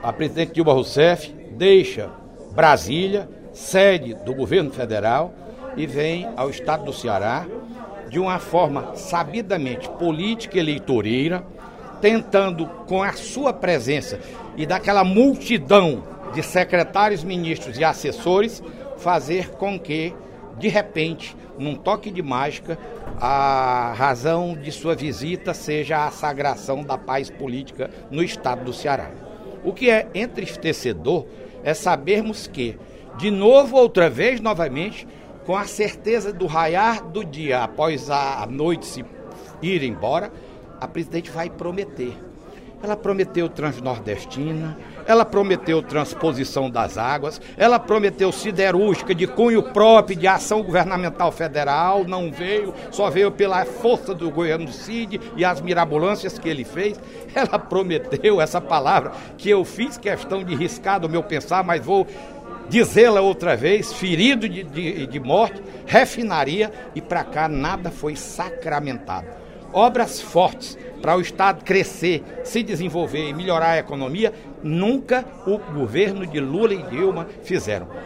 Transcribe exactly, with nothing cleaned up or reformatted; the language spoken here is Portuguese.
a presidente Dilma Rousseff deixa Brasília, sede do governo federal, e vem ao estado do Ceará de uma forma sabidamente política e eleitoreira, tentando, com a sua presença e daquela multidão de secretários, ministros e assessores, fazer com que, de repente, num toque de mágica, a razão de sua visita seja a sagração da paz política no estado do Ceará. O que é entristecedor é sabermos que, de novo, outra vez, novamente, com a certeza do raiar do dia após a noite se ir embora, a presidente vai prometer. Ela prometeu Transnordestina, ela prometeu transposição das águas, ela prometeu siderúrgica de cunho próprio de ação governamental federal, não veio, só veio pela força do governo Cid e as mirabolâncias que ele fez. Ela prometeu essa palavra que eu fiz questão de riscar do meu pensar, mas vou dizê-la outra vez, ferido de, de, de morte, refinaria, e para cá nada foi sacramentado. Obras fortes para o Estado crescer, se desenvolver e melhorar a economia, nunca o governo de Lula e Dilma fizeram.